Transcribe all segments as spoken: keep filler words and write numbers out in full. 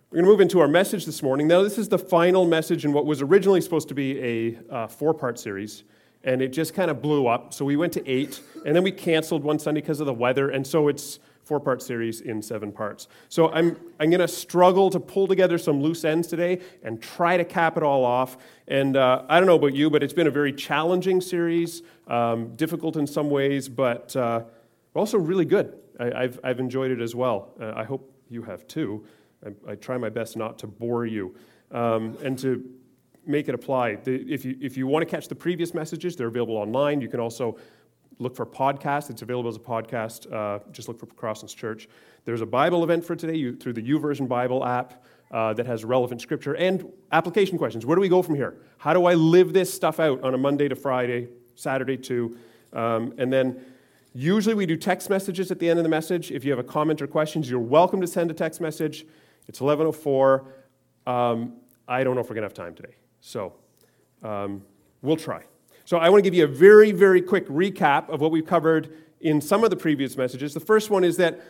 We're going to move into our message this morning. Now, this is the final message in what was originally supposed to be a uh, four-part series, and it just kind of blew up. So we went to eight, and then we canceled one Sunday because of the weather, and so it's four-part series in seven parts. So I'm I'm going to struggle to pull together some loose ends today and try to cap it all off. And uh, I don't know about you, but it's been a very challenging series, um, difficult in some ways, but uh, also really good. I, I've I've enjoyed it as well. Uh, I hope you have too. I, I try my best not to bore you um, and to make it apply. The, if you if you want to catch the previous messages, they're available online. You can also look for podcasts. It's available as a podcast. Uh, just look for Crosslands Church. There's a Bible event for today you, through the YouVersion Bible app uh, that has relevant scripture and application questions. Where do we go from here? How do I live this stuff out on a Monday to Friday, Saturday too? Um, and then usually we do text messages at the end of the message. If you have a comment or questions, you're welcome to send a text message. It's eleven oh four. Um, I don't know if we're going to have time today. So um, we'll try. So I want to give you a very, very quick recap of what we've covered in some of the previous messages. The first one is that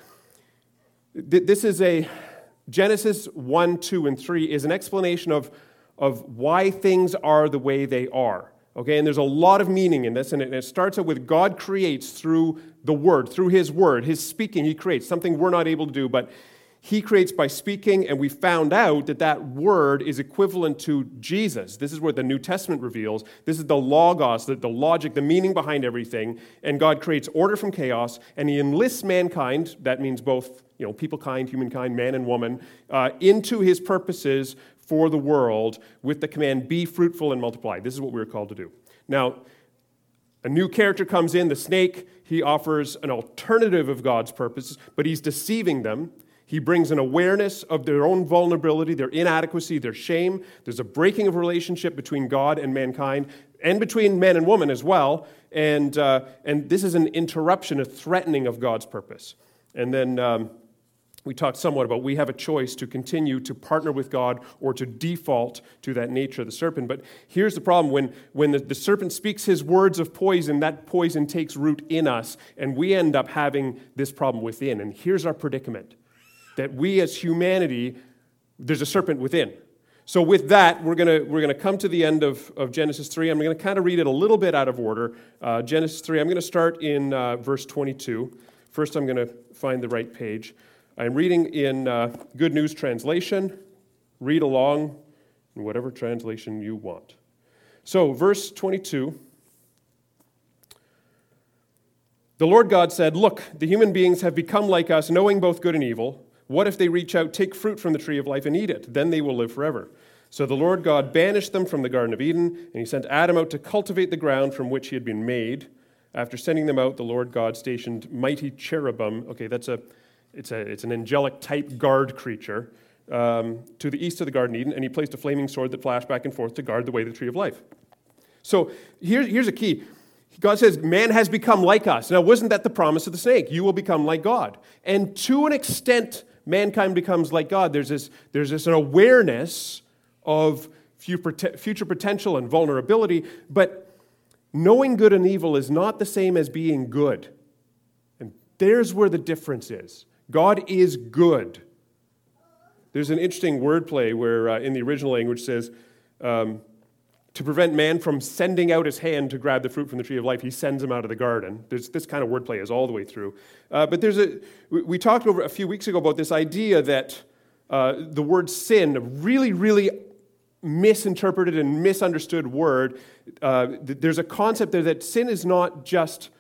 th- this is a Genesis one, two, and three is an explanation of, of why things are the way they are. Okay, and there's a lot of meaning in this, and it, and it starts out with God creates through the Word, through His Word, His speaking. He creates something we're not able to do, but He creates by speaking, and we found out that that word is equivalent to Jesus. This is what the New Testament reveals. This is the logos, the, the logic, the meaning behind everything. And God creates order from chaos, and He enlists mankind, that means both, you know, people kind, humankind, man and woman, uh, into His purposes for the world with the command, be fruitful and multiply. This is what we're called to do. Now, a new character comes in, the snake. He offers an alternative of God's purposes, but he's deceiving them. He brings an awareness of their own vulnerability, their inadequacy, their shame. There's a breaking of relationship between God and mankind, and between man and woman as well. And uh, and this is an interruption, a threatening of God's purpose. And then um, we talked somewhat about we have a choice to continue to partner with God or to default to that nature of the serpent. But here's the problem. When, when the, the serpent speaks his words of poison, that poison takes root in us, and we end up having this problem within. And here's our predicament. That we as humanity, there's a serpent within. So with that, we're going we're gonna come to the end of, of Genesis three. I'm going to kind of read it a little bit out of order. Uh, Genesis three, I'm going to start in uh, verse twenty-two. First, I'm going to find the right page. I'm reading in uh, Good News Translation. Read along in whatever translation you want. So, verse twenty-two. The Lord God said, "Look, the human beings have become like us, knowing both good and evil. What if they reach out, take fruit from the tree of life, and eat it? Then they will live forever." So the Lord God banished them from the Garden of Eden, and He sent Adam out to cultivate the ground from which he had been made. After sending them out, the Lord God stationed mighty cherubim. Okay, that's a, it's a, it's an angelic type guard creature um, to the east of the Garden of Eden, and He placed a flaming sword that flashed back and forth to guard the way of the tree of life. So here, here's a key. God says, man has become like us. Now, wasn't that the promise of the snake? You will become like God. And to an extent, mankind becomes like God. There's this, there's this awareness of future potential and vulnerability, but knowing good and evil is not the same as being good. And there's where the difference is. God is good. There's an interesting wordplay where uh, in the original language says, um, to prevent man from sending out his hand to grab the fruit from the tree of life, He sends him out of the garden. There's this kind of wordplay is all the way through. Uh, but there's a we, we talked over a few weeks ago about this idea that uh, the word sin, a really, really misinterpreted and misunderstood word. Uh, th- there's a concept there that sin is not just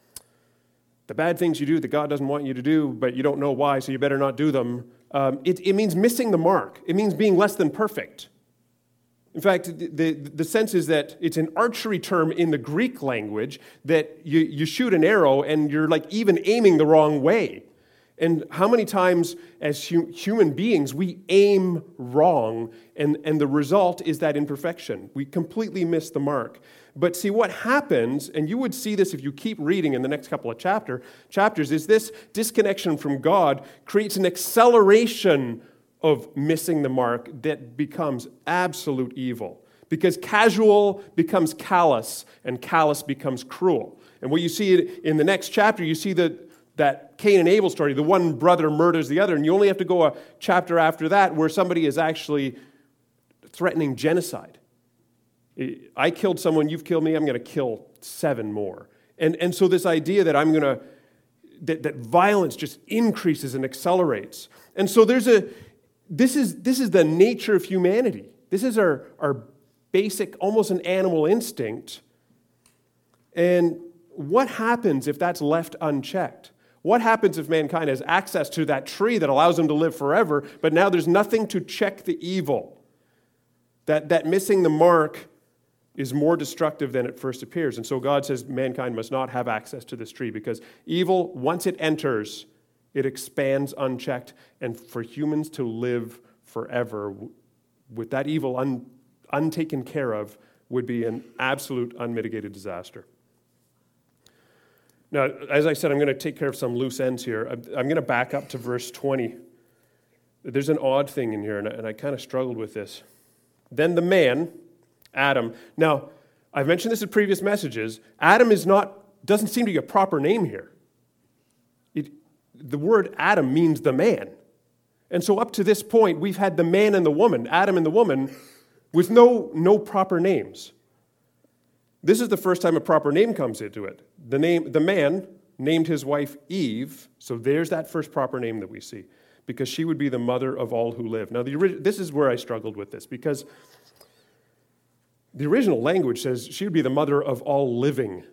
the bad things you do that God doesn't want you to do, but you don't know why, so you better not do them. Um, it, it means missing the mark. It means being less than perfect. In fact, the, the sense is that it's an archery term in the Greek language that you, you shoot an arrow and you're like even aiming the wrong way. And how many times as hu- human beings we aim wrong and, and the result is that imperfection. We completely miss the mark. But see what happens, and you would see this if you keep reading in the next couple of chapter chapters, is this disconnection from God creates an acceleration of missing the mark that becomes absolute evil. Because casual becomes callous, and callous becomes cruel. And what you see in the next chapter, you see that that Cain and Abel story, the one brother murders the other, and you only have to go a chapter after that where somebody is actually threatening genocide. I killed someone, you've killed me, I'm going to kill seven more. And, and so this idea that I'm going to, that, that violence just increases and accelerates. And so there's a, this is, this is the nature of humanity. This is our, our basic, almost an animal instinct. And what happens if that's left unchecked? What happens if mankind has access to that tree that allows them to live forever, but now there's nothing to check the evil? That, that missing the mark is more destructive than it first appears. And so God says mankind must not have access to this tree because evil, once it enters, it expands unchecked. And for humans to live forever with that evil un, untaken care of would be an absolute unmitigated disaster. Now, as I said, I'm going to take care of some loose ends here. I'm, I'm going to back up to verse twenty. There's an odd thing in here, and I, and I kind of struggled with this. Then the man, Adam. Now, I've mentioned this in previous messages. Adam is not, doesn't seem to be a proper name here. It, the word Adam means the man. And so up to this point, we've had the man and the woman, Adam and the woman, with no, no proper names. This is the first time a proper name comes into it. The name, the man named his wife Eve, so there's that first proper name that we see, because she would be the mother of all who live. Now, the, this is where I struggled with this, because the original language says she would be the mother of all living.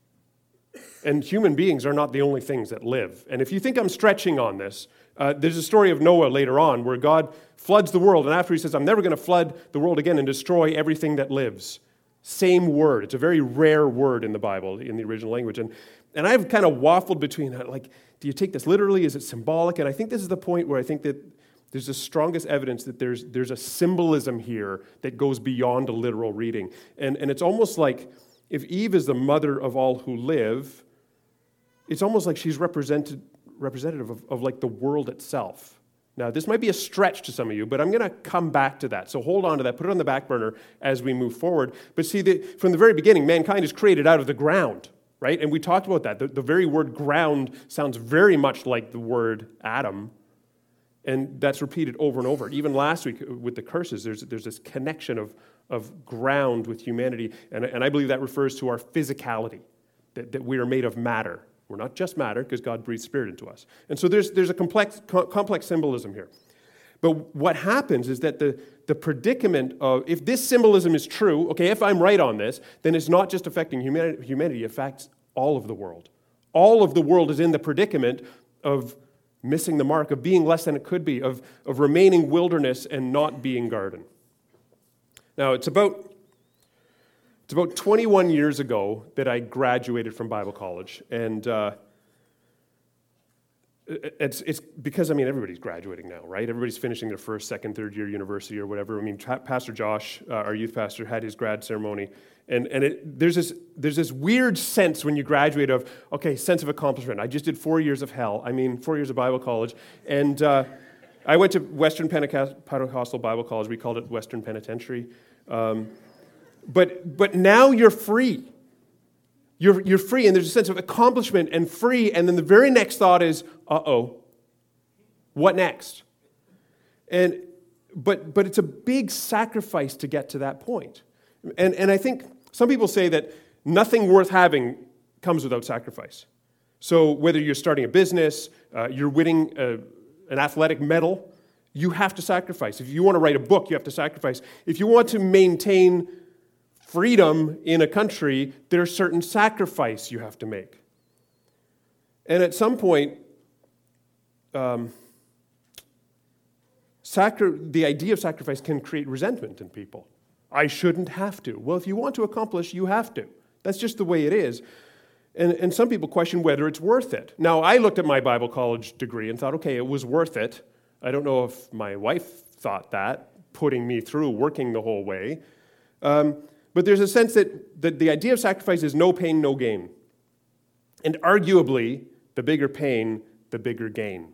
And human beings are not the only things that live. And if you think I'm stretching on this, uh, there's a story of Noah later on where God floods the world, and after he says, I'm never going to flood the world again and destroy everything that lives. Same word. It's a very rare word in the Bible, in the original language. And, and I've kind of waffled between, like, do you take this literally? Is it symbolic? And I think this is the point where I think that there's the strongest evidence that there's, there's a symbolism here that goes beyond a literal reading. And, and it's almost like if Eve is the mother of all who live, it's almost like she's represented, representative of, of like the world itself. Now, this might be a stretch to some of you, but I'm going to come back to that. So hold on to that. Put it on the back burner as we move forward. But see, the, from the very beginning, mankind is created out of the ground, right? And we talked about that. The, the very word ground sounds very much like the word Adam. And that's repeated over and over. Even last week with the curses, there's, there's this connection of, of ground with humanity. And, and I believe that refers to our physicality, that, that we are made of matter. We're not just matter because God breathes spirit into us. And so there's, there's a complex, co- complex symbolism here. But what happens is that the, the predicament of, if this symbolism is true, okay, if I'm right on this, then it's not just affecting humanity, humanity, it affects all of the world. All of the world is in the predicament of missing the mark, of being less than it could be, of, of remaining wilderness and not being garden. Now, it's about... It's about twenty-one years ago that I graduated from Bible college, and uh, it's it's because, I mean, everybody's graduating now, right? Everybody's finishing their first, second, third year university or whatever. I mean, Pastor Josh, uh, our youth pastor, had his grad ceremony, and and it, there's this there's this weird sense when you graduate of, okay, sense of accomplishment. I just did four years of hell. I mean, four years of Bible college, and uh, I went to Western Pentecostal Bible College. We called it Western Penitentiary. Um, But but now you're free. You're, you're free, and there's a sense of accomplishment and free, and then the very next thought is, uh-oh, what next? And but but it's a big sacrifice to get to that point. And, and I think some people say that nothing worth having comes without sacrifice. So whether you're starting a business, uh, you're winning a, an athletic medal, you have to sacrifice. If you want to write a book, you have to sacrifice. If you want to maintain freedom in a country, there's certain sacrifice you have to make. And at some point, um, sacri- the idea of sacrifice can create resentment in people. I shouldn't have to. Well, if you want to accomplish, you have to. That's just the way it is. And, and some people question whether it's worth it. Now, I looked at my Bible college degree and thought, okay, it was worth it. I don't know if my wife thought that, putting me through, working the whole way. Um, But there's a sense that, that the idea of sacrifice is no pain, no gain. And arguably, the bigger pain, the bigger gain.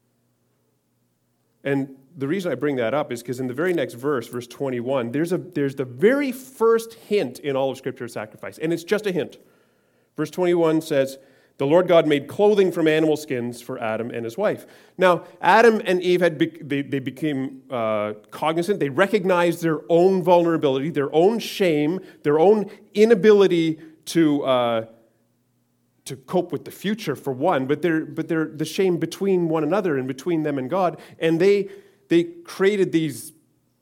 And the reason I bring that up is because in the very next verse, verse twenty-one, there's, a, there's the very first hint in all of Scripture of sacrifice. And it's just a hint. Verse twenty-one says, The Lord God made clothing from animal skins for Adam and his wife. Now, Adam and Eve, had be- they, they became uh, cognizant. They recognized their own vulnerability, their own shame, their own inability to, uh, to cope with the future, for one, but they're, but they're the shame between one another and between them and God. And they, they created these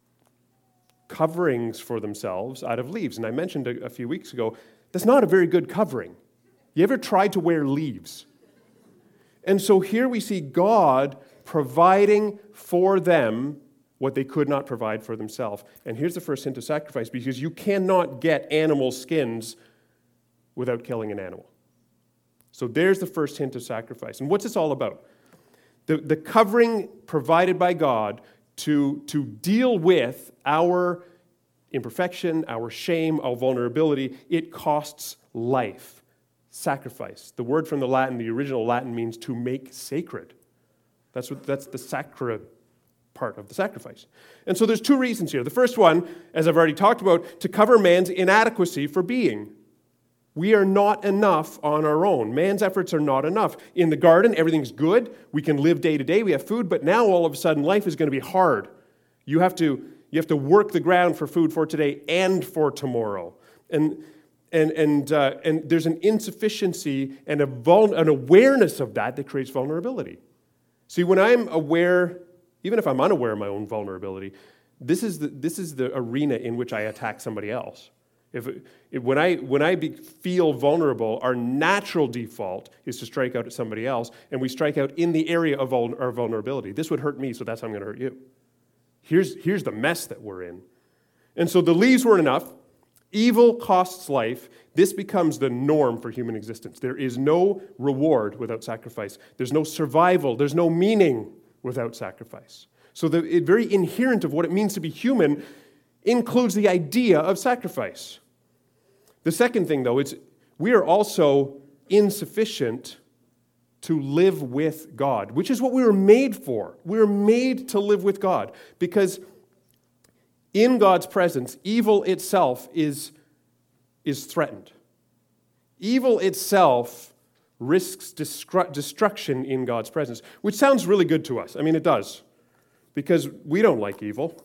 coverings for themselves out of leaves. And I mentioned a, a few weeks ago, that's not a very good covering. You ever tried to wear leaves? And so here we see God providing for them what they could not provide for themselves. And here's the first hint of sacrifice, because you cannot get animal skins without killing an animal. So there's the first hint of sacrifice. And what's this all about? The, the covering provided by God to, to deal with our imperfection, our shame, our vulnerability, it costs life. Sacrifice. The word from the Latin, the original Latin, means to make sacred. That's what that's the sacred part of the sacrifice. And so there's two reasons here. The first one, as I've already talked about, to cover man's inadequacy for being. We are not enough on our own. Man's efforts are not enough. In the garden, everything's good. We can live day to day. We have food, but now all of a sudden life is going to be hard. You have to you have to work the ground for food for today and for tomorrow. And And and uh, and there's an insufficiency and a vul- an awareness of that that creates vulnerability. See, when I'm aware, even if I'm unaware of my own vulnerability, this is the this is the arena in which I attack somebody else. If, if when I when I be, feel vulnerable, our natural default is to strike out at somebody else, and we strike out in the area of vul- our vulnerability. This would hurt me, so that's how I'm going to hurt you. Here's here's the mess that we're in, and so the leaves weren't enough. Evil costs life. This becomes the norm for human existence. There is no reward without sacrifice. There's no survival. There's no meaning without sacrifice. So the it, very inherent of what it means to be human includes the idea of sacrifice. The second thing, though, is we are also insufficient to live with God, which is what we were made for. We were made to live with God because in God's presence, evil itself is, is threatened. Evil itself risks destru- destruction in God's presence, which sounds really good to us. I mean, it does, because we don't like evil.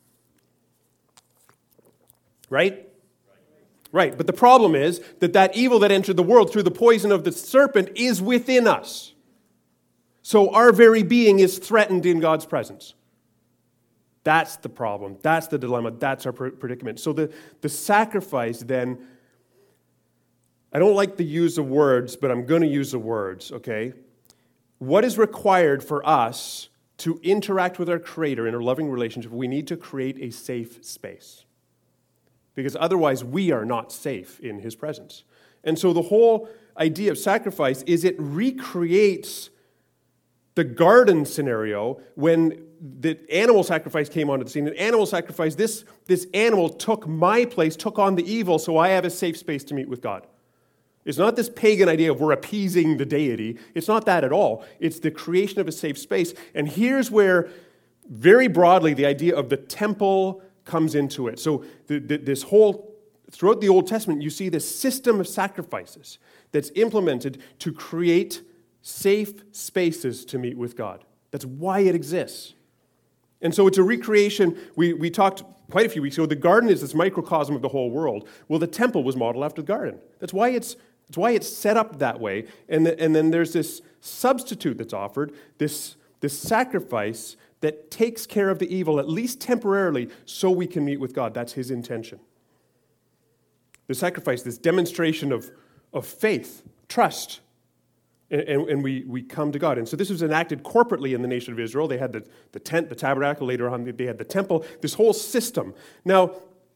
Right? Right, but the problem is that that evil that entered the world through the poison of the serpent is within us. So our very being is threatened in God's presence. That's the problem. That's the dilemma. That's our predicament. So the, the sacrifice then, I don't like to use the words, but I'm going to use the words, okay? What is required for us to interact with our Creator in a loving relationship? We need to create a safe space. Because otherwise we are not safe in His presence. And so the whole idea of sacrifice is it recreates the garden scenario when the animal sacrifice came onto the scene. An animal sacrifice, this, this animal took my place, took on the evil, so I have a safe space to meet with God. It's not this pagan idea of we're appeasing the deity. It's not that at all. It's the creation of a safe space. And here's where, very broadly, the idea of the temple comes into it. So the, the, this whole, throughout the Old Testament, you see this system of sacrifices that's implemented to create safe spaces to meet with God. That's why it exists. And so it's a recreation. We, we talked quite a few weeks ago, the garden is this microcosm of the whole world. Well, the temple was modeled after the garden. That's why it's, that's why it's set up that way. And, the, and then there's this substitute that's offered, this, this sacrifice that takes care of the evil, at least temporarily, so we can meet with God. That's His intention. The sacrifice, this demonstration of, of faith, trust, and, and, and we, we come to God. And so this was enacted corporately in the nation of Israel. They had the, the tent, the tabernacle, later on they had the temple, this whole system. Now,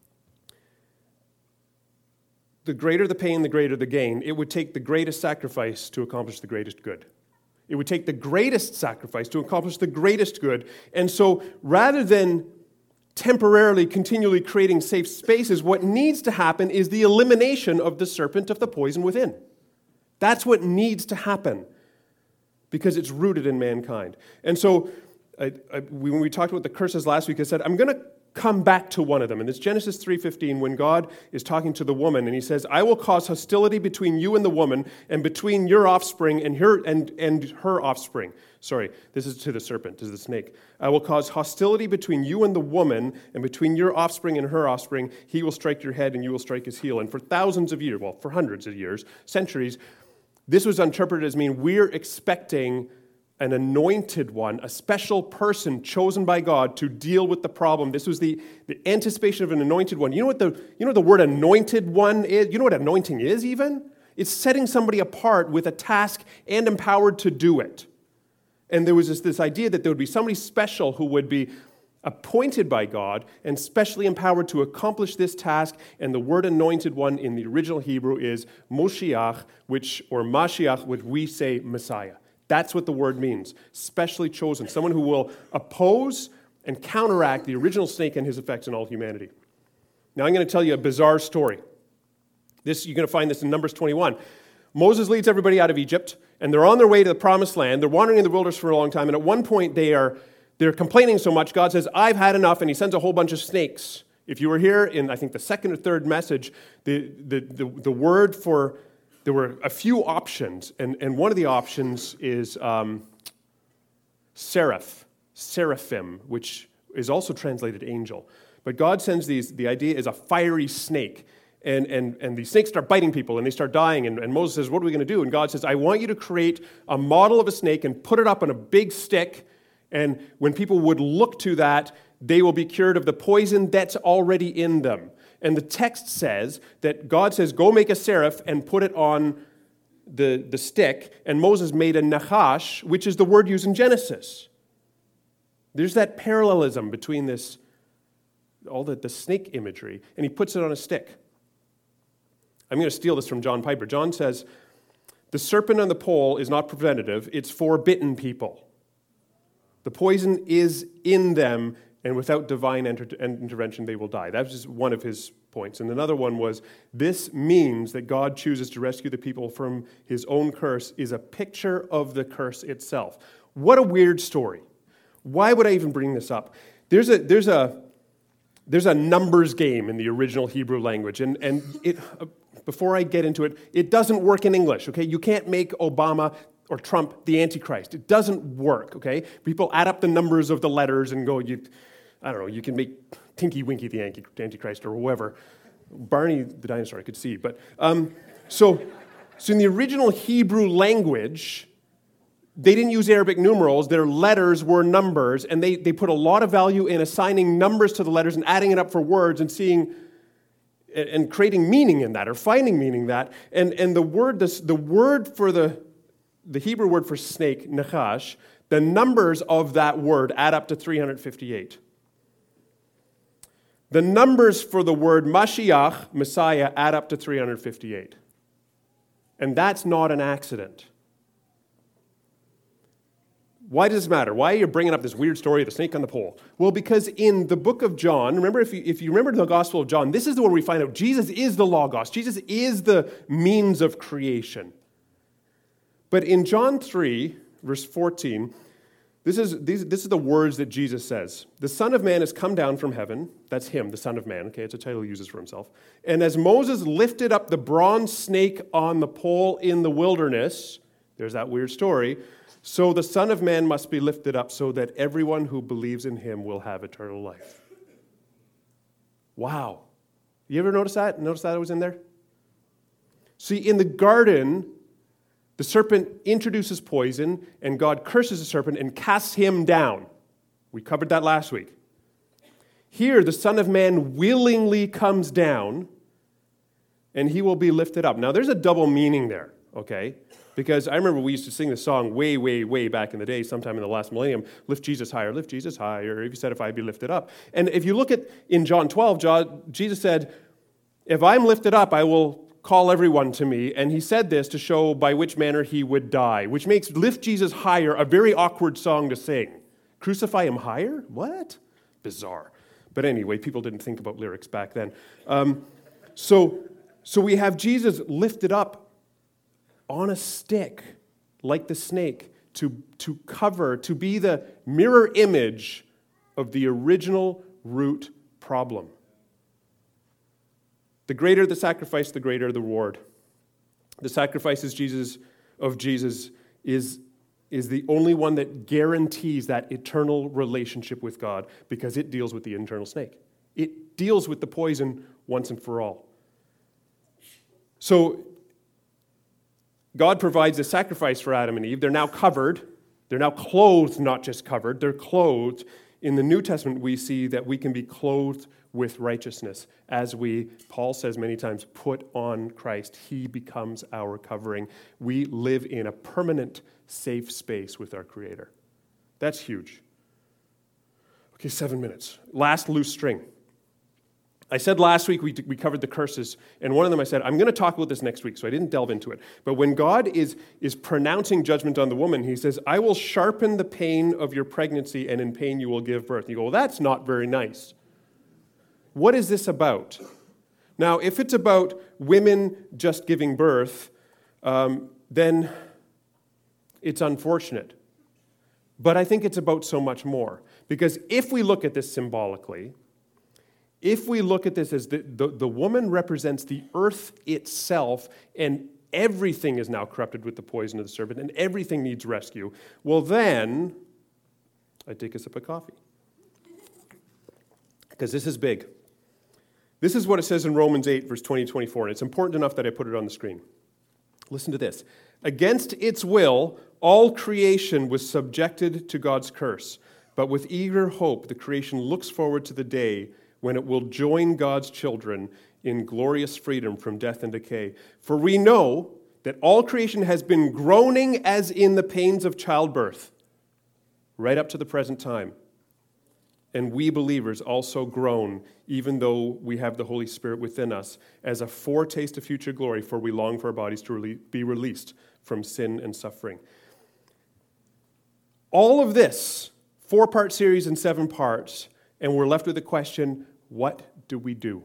the greater the pain, the greater the gain. It would take the greatest sacrifice to accomplish the greatest good. It would take the greatest sacrifice to accomplish the greatest good. And so rather than temporarily, continually creating safe spaces, what needs to happen is the elimination of the serpent, of the poison within. That's what needs to happen because it's rooted in mankind. And so I, I, when we talked about the curses last week, I said, I'm going to come back to one of them. And it's Genesis three fifteen, when God is talking to the woman, and he says, I will cause hostility between you and the woman, and between your offspring and her, and, and her offspring. Sorry, this is to the serpent, to the snake. I will cause hostility between you and the woman, and between your offspring and her offspring. He will strike your head, and you will strike his heel. And for thousands of years, well, for hundreds of years, centuries, this was interpreted as mean we're expecting an anointed one, a special person chosen by God to deal with the problem. This was the, the anticipation of an anointed one. You know what the you know what the word anointed one is? You know what anointing is even? It's setting somebody apart with a task and empowered to do it. And there was this, this idea that there would be somebody special who would be appointed by God and specially empowered to accomplish this task. And the word anointed one in the original Hebrew is Moshiach, which or Mashiach, which we say Messiah. That's what the word means, specially chosen, someone who will oppose and counteract the original snake and his effects on all humanity. Now I'm going to tell you a bizarre story. This, you're going to find this in Numbers twenty-one. Moses leads everybody out of Egypt, and they're on their way to the promised land. They're wandering in the wilderness for a long time, and at one point they are they're complaining so much, God says, I've had enough, and he sends a whole bunch of snakes. If you were here in, I think, the second or third message, the, the, the, the word for there were a few options, and, and one of the options is um, seraph, seraphim, which is also translated angel. But God sends these, the idea is a fiery snake, and, and, and these snakes start biting people, and they start dying, and, and Moses says, what are we going to do? And God says, I want you to create a model of a snake and put it up on a big stick, and when people would look to that, they will be cured of the poison that's already in them. And the text says that God says, go make a seraph and put it on the, the stick. And Moses made a nachash, which is the word used in Genesis. There's that parallelism between this, all the, the snake imagery, and he puts it on a stick. I'm going to steal this from John Piper. John says, the serpent on the pole is not preventative, it's for bitten people. The poison is in them, and without divine enter- intervention, they will die. That was just one of his points. And another one was, this means that God chooses to rescue the people from his own curse is a picture of the curse itself. What a weird story. Why would I even bring this up? There's a there's a there's a numbers game in the original Hebrew language, and and it uh, before I get into it, it doesn't work in English. Okay, you can't make Obama or Trump the Antichrist. It doesn't work. Okay, people add up the numbers of the letters and go, you. I don't know, you can make Tinky Winky the Antichrist or whoever. Barney the dinosaur I could see. But um, so, so in the original Hebrew language, they didn't use Arabic numerals. Their letters were numbers, and they, they put a lot of value in assigning numbers to the letters and adding it up for words and seeing and creating meaning in that or finding meaning in that. And, and the word this, the word for the, the Hebrew word for snake, nachash, the numbers of that word add up to three hundred fifty-eight. The numbers for the word Mashiach, Messiah, add up to three hundred fifty-eight. And that's not an accident. Why does this matter? Why are you bringing up this weird story of the snake on the pole? Well, because in the book of John, remember, if you, if you remember the Gospel of John, this is the one we find out Jesus is the Logos. Jesus is the means of creation. But in John three, verse fourteen, This is, these, this is the words that Jesus says. The Son of Man has come down from heaven. That's him, the Son of Man. Okay, it's a title he uses for himself. And as Moses lifted up the bronze snake on the pole in the wilderness, there's that weird story, so the Son of Man must be lifted up so that everyone who believes in him will have eternal life. Wow. You ever notice that? Notice that it was in there? See, in the garden, the serpent introduces poison, and God curses the serpent and casts him down. We covered that last week. Here, the Son of Man willingly comes down, and he will be lifted up. Now, there's a double meaning there, okay? Because I remember we used to sing this song way, way, way back in the day, sometime in the last millennium, lift Jesus higher, lift Jesus higher, if you said, if I be lifted up. And if you look at, in John twelve, John, Jesus said, if I'm lifted up, I will call everyone to me, and he said this to show by which manner he would die, which makes Lift Jesus Higher a very awkward song to sing. Crucify him higher? What? Bizarre. But anyway, people didn't think about lyrics back then. Um, so, so we have Jesus lifted up on a stick, like the snake, to, to cover, to be the mirror image of the original root problem. The greater the sacrifice, the greater the reward. The sacrifice is Jesus, of Jesus is, is the only one that guarantees that eternal relationship with God because it deals with the internal snake. It deals with the poison once and for all. So God provides a sacrifice for Adam and Eve. They're now covered. They're now clothed, not just covered. They're clothed. In the New Testament, we see that we can be clothed with righteousness as we, Paul says many times, put on Christ. He becomes our covering. We live in a permanent, safe space with our Creator. That's huge. Okay, seven minutes. Last loose string. I said last week we, we covered the curses, and one of them I said, I'm going to talk about this next week, so I didn't delve into it. But when God is, is pronouncing judgment on the woman, he says, I will sharpen the pain of your pregnancy, and in pain you will give birth. And you go, well, that's not very nice. What is this about? Now, if it's about women just giving birth, um, then it's unfortunate. But I think it's about so much more. Because if we look at this symbolically, if we look at this as the, the, the woman represents the earth itself, and everything is now corrupted with the poison of the serpent, and everything needs rescue, well then, I take a sip of coffee. Because this is big. This is what it says in Romans eight, verse twenty to twenty-four, and it's important enough that I put it on the screen. Listen to this. Against its will, all creation was subjected to God's curse, but with eager hope, the creation looks forward to the day when it will join God's children in glorious freedom from death and decay. For we know that all creation has been groaning as in the pains of childbirth, right up to the present time. And we believers also groan, even though we have the Holy Spirit within us, as a foretaste of future glory, for we long for our bodies to be released from sin and suffering. All of this, four-part series in seven parts, and we're left with the question, what do we do?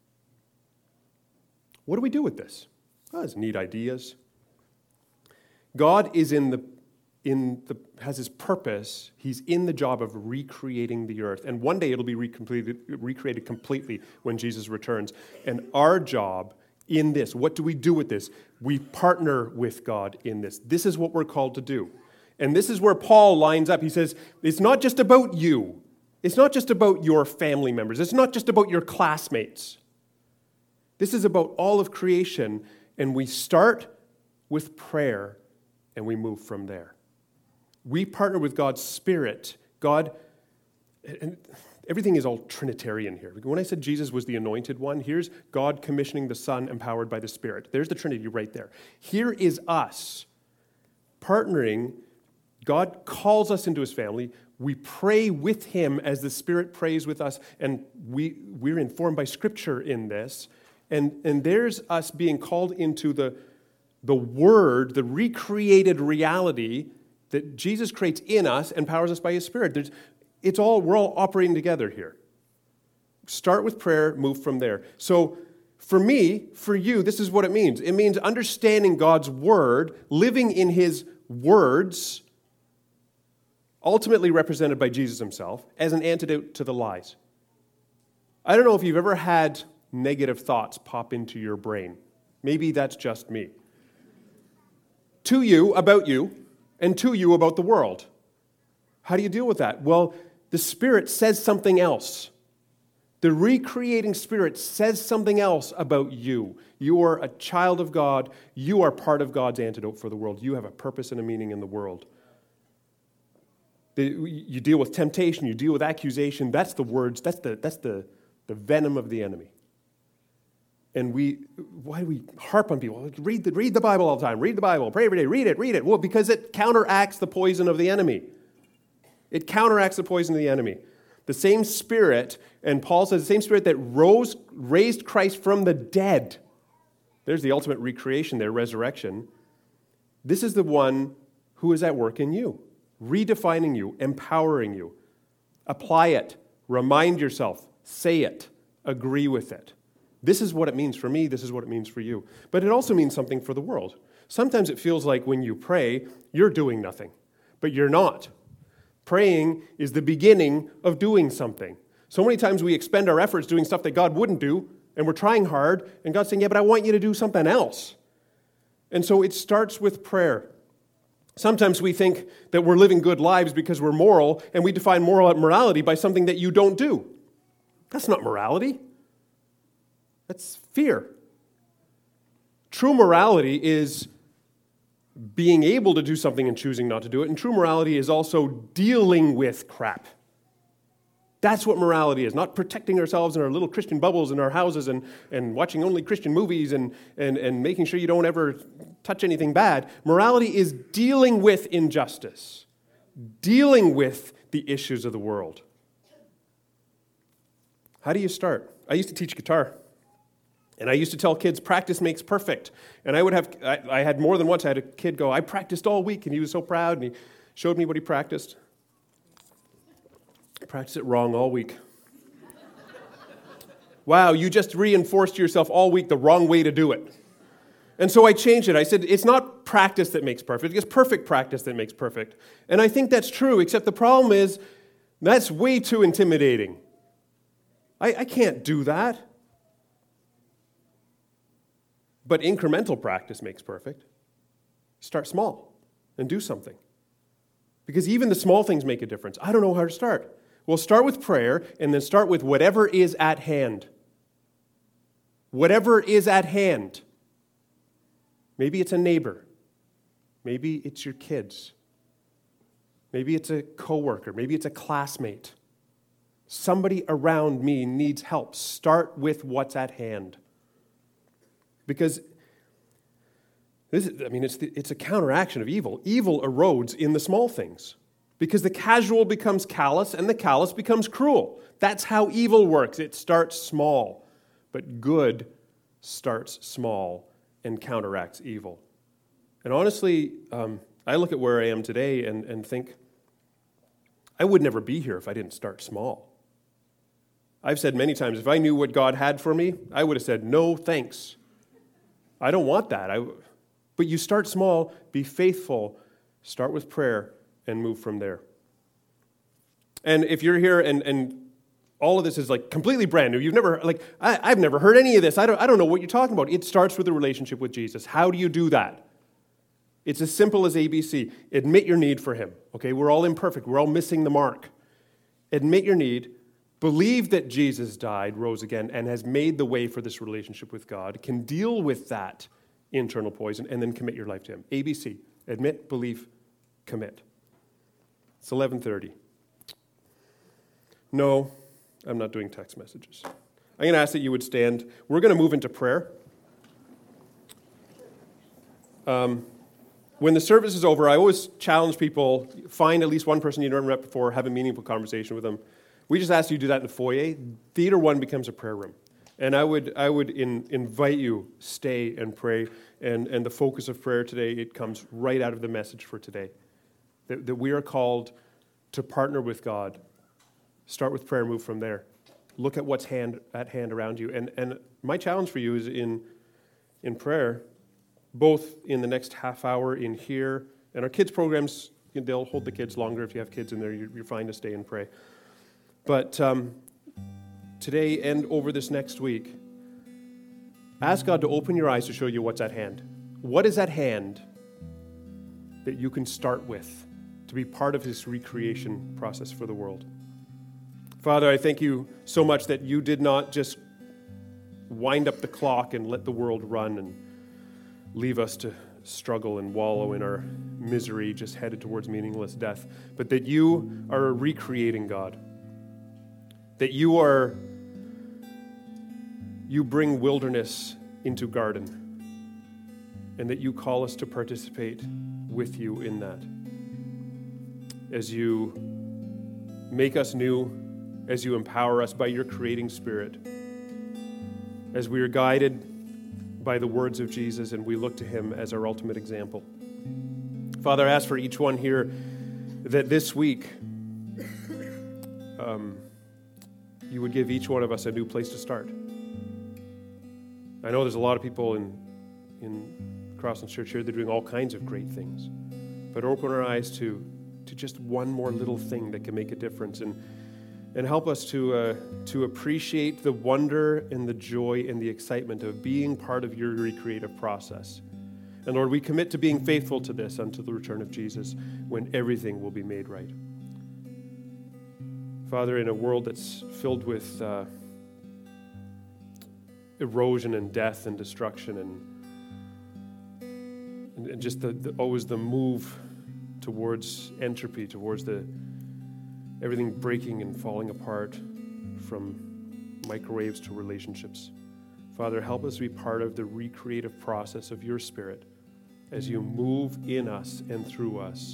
What do we do with this? Oh, it's neat ideas. God is in the, in the, has his purpose. He's in the job of recreating the earth. And one day it'll be recreated, recreated completely when Jesus returns. And our job in this, what do we do with this? We partner with God in this. This is what we're called to do. And this is where Paul lines up. He says, it's not just about you. It's not just about your family members. It's not just about your classmates. This is about all of creation, and we start with prayer, and we move from there. We partner with God's Spirit. God, and everything is all Trinitarian here. When I said Jesus was the anointed one, here's God commissioning the Son, empowered by the Spirit. There's the Trinity right there. Here is us partnering. God calls us into his family. We pray with him as the Spirit prays with us, and we, we're informed by Scripture in this. And, and there's us being called into the, the Word, the recreated reality that Jesus creates in us and powers us by his Spirit. There's, it's all, we're all operating together here. Start with prayer, move from there. So for me, for you, this is what it means. It means understanding God's Word, living in his words, ultimately represented by Jesus himself, as an antidote to the lies. I don't know if you've ever had negative thoughts pop into your brain. Maybe that's just me. To you, about you, and to you about the world. How do you deal with that? Well, the Spirit says something else. The recreating Spirit says something else about you. You are a child of God. You are part of God's antidote for the world. You have a purpose and a meaning in the world. You deal with temptation, you deal with accusation. That's the words, that's the that's the, the venom of the enemy. And we, why do we harp on people? Read the, read the Bible all the time. Read the Bible. Pray every day. Read it. Read it. Well, because it counteracts the poison of the enemy. It counteracts the poison of the enemy. The same Spirit, and Paul says the same Spirit that rose, raised Christ from the dead. There's the ultimate recreation there, resurrection. This is the one who is at work in you, redefining you, empowering you. Apply it. Remind yourself. Say it. Agree with it. This is what it means for me. This is what it means for you. But it also means something for the world. Sometimes it feels like when you pray, you're doing nothing. but you're not. Praying is the beginning of doing something. So many times we expend our efforts doing stuff that God wouldn't do, and we're trying hard, and God's saying, yeah, but I want you to do something else. And so it starts with prayer. Sometimes we think that we're living good lives because we're moral, and we define moral morality by something that you don't do. That's not morality. That's fear. True morality is being able to do something and choosing not to do it, and true morality is also dealing with crap. That's what morality is, not protecting ourselves in our little Christian bubbles in our houses and, and watching only Christian movies and, and, and making sure you don't ever touch anything bad. Morality is dealing with injustice, dealing with the issues of the world. How do you start? I used to teach guitar, and I used to tell kids, practice makes perfect. And I would have, I, I had more than once, I had a kid go, I practiced all week, and he was so proud, and he showed me what he practiced. Practice it wrong all week. Wow, you just reinforced to yourself all week the wrong way to do it. And so I changed it. I said, it's not practice that makes perfect, it's perfect practice that makes perfect. And I think that's true, except the problem is that's way too intimidating. I, I can't do that. But incremental practice makes perfect. Start small and do something. Because even the small things make a difference. I don't know how to start. Well, start with prayer, and then start with whatever is at hand. Whatever is at hand. Maybe it's a neighbor. Maybe it's your kids. Maybe it's a coworker. Maybe it's a classmate. Somebody around me needs help. Start with what's at hand. Because this is, I mean, it's, the, it's a counteraction of evil. Evil erodes in the small things. Because the casual becomes callous, and the callous becomes cruel. That's how evil works. It starts small. But good starts small and counteracts evil. And honestly, um, I look at where I am today and, and think, I would never be here if I didn't start small. I've said many times, if I knew what God had for me, I would have said, no, thanks. I don't want that. I, but you start small, be faithful, start with prayer, and move from there. And if you're here and, and all of this is like completely brand new, you've never, like, I, I've never heard any of this. I don't, I don't know what you're talking about. It starts with a relationship with Jesus. How do you do that? It's as simple as A B C. Admit your need for him. Okay, we're all imperfect. We're all missing the mark. Admit your need. Believe that Jesus died, rose again, and has made the way for this relationship with God. Can deal with that internal poison, and then commit your life to him. A B C. Admit, believe, commit. It's eleven thirty. No, I'm not doing text messages. I'm going to ask that you would stand. We're going to move into prayer. Um, when the service is over, I always challenge people, find at least one person you've never met before, have a meaningful conversation with them. We just ask you to do that in the foyer. Theater one becomes a prayer room. And I would I would in, invite you, stay and pray. And, and the focus of prayer today, it comes right out of the message for today. That, that we are called to partner with God. Start with prayer, move from there. Look at what's hand, at hand around you. And, and my challenge for you is in, in prayer, both in the next half hour in here, and our kids' programs, they'll hold the kids longer. If you have kids in there, you're, you're fine to stay and pray. But um, today and over this next week, ask God to open your eyes to show you what's at hand. What is at hand that you can start with to be part of his recreation process for the world? Father, I thank you so much that you did not just wind up the clock and let the world run and leave us to struggle and wallow in our misery, just headed towards meaningless death, but that you are a recreating God. That you are, you bring wilderness into garden, and that you call us to participate with you in that. As you make us new, as you empower us by your creating spirit, as we are guided by the words of Jesus and we look to him as our ultimate example. Father, I ask for each one here that this week um, you would give each one of us a new place to start. I know there's a lot of people in, in Crosslands Church here that are doing all kinds of great things, but open our eyes to to just one more little thing that can make a difference. And, and help us to, uh, to appreciate the wonder and the joy and the excitement of being part of your recreative process. And Lord, we commit to being faithful to this until the return of Jesus, when everything will be made right. Father, in a world that's filled with uh, erosion and death and destruction and, and, and just the, the, always the move towards entropy, towards the everything breaking and falling apart, from microwaves to relationships. Father, help us be part of the recreative process of your Spirit as you move in us and through us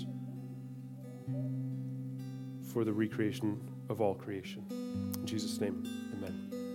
for the recreation of all creation. In Jesus' name, amen.